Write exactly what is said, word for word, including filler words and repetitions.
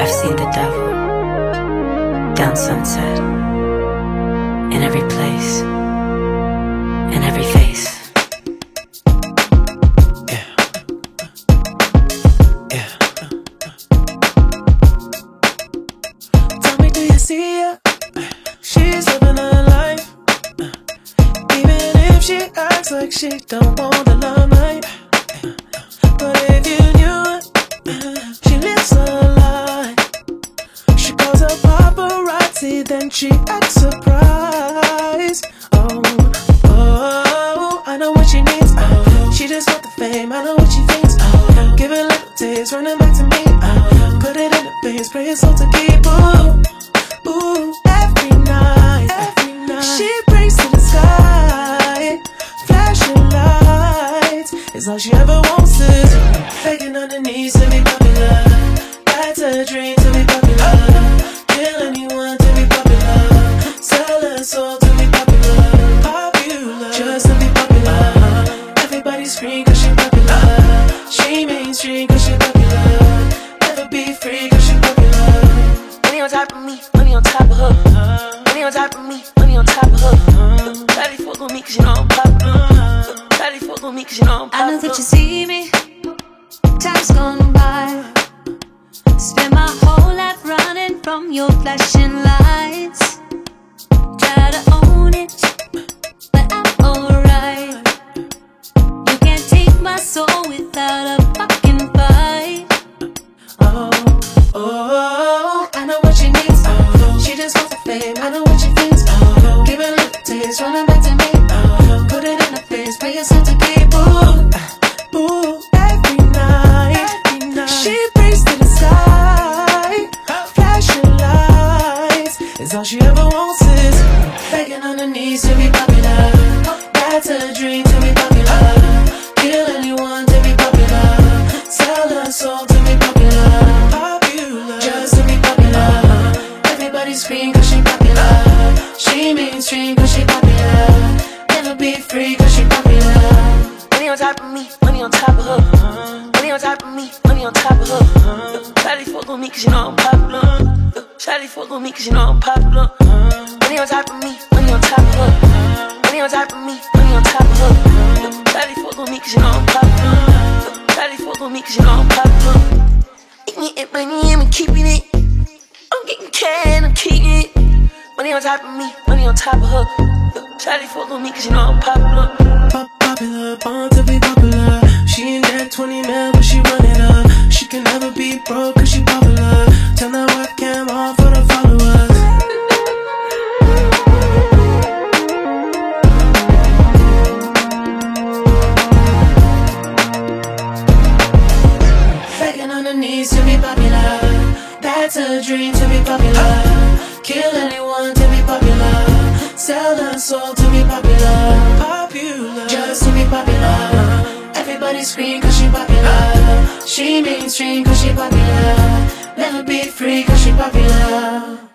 I've seen the devil down Sunset, in every place, in every face. Yeah. Yeah. Tell me, do you see her? She's living her life, even if she acts like she don't want the limelight. But if you knew it, she lives a lie. She calls her paparazzi, then she acts surprised. Oh, oh, I know what she needs. Oh, she just want the fame, I know what she thinks. Oh, give it a little taste, running back to me. Oh, put it in the base, pray it's all to keep. Ooh, ooh, every night, every night she prays to the sky. Flashing lights is all she ever wants is begging on her knees to be popular. That's a dream to be popular. Kill anyone to be popular. Sell her soul to be popular. Popular, just to be popular. Everybody scream cause she popular. She mainstream cause she popular. Never be free cause she popular. Money on top of me, money on top of her. Money on top of me, money on top of her. Daddy fuck with me cause you know I'm popular. Daddy fuck with me cause you know I'm popular. I know that you see me, time's gone by. Spend my whole life running from your flashing lights. Try to own it, but I'm alright. You can't take my soul without a fucking fight. Oh, oh, I know what she needs. Oh, she just wants the fame, I know what she thinks. Oh, give it a little taste, running back to me. Oh, put it in her face, pay yourself to keep. Ooh, ooh, every night, every night she prays to the sky. Flashing lights is all she ever wants is begging on her knees to be popular. That's a dream to be popular. Kill anyone to be popular. Sell her soul to be popular. Popular, just to be popular. Everybody scream cause she popular. She mainstream cause she popular. Never be free cause she popular. Money on top of me, money on top of her. Money on top of me, money on top of her. Shawty fuck with me cause you know I'm popular. Shawty fuck with me cause you know I'm popular. Money on top of me, money on top of her. Money on top of me, money on top of her. Shawty fuck with me cause you know I'm popular. Shawty fuck with me cause you know I'm popular. Eat me and money and I'm keeping it. I'm getting can, I'm keeping it. Money on top of me, money on top of her. Shawty fuck with me cause you know I'm popular. Pop popular, born to be popular. She ain't that twenty mil, but she run it up. She can never be broke cause she popular. Turn that webcam on for the followers. Begging on her knees to be popular. That's a dream to be popular. Kill anyone to be popular. Sell her soul to be popular. Popular, just to be popular. Everybody scream cause she popular. She mainstream cause she popular. Never be free cause she popular.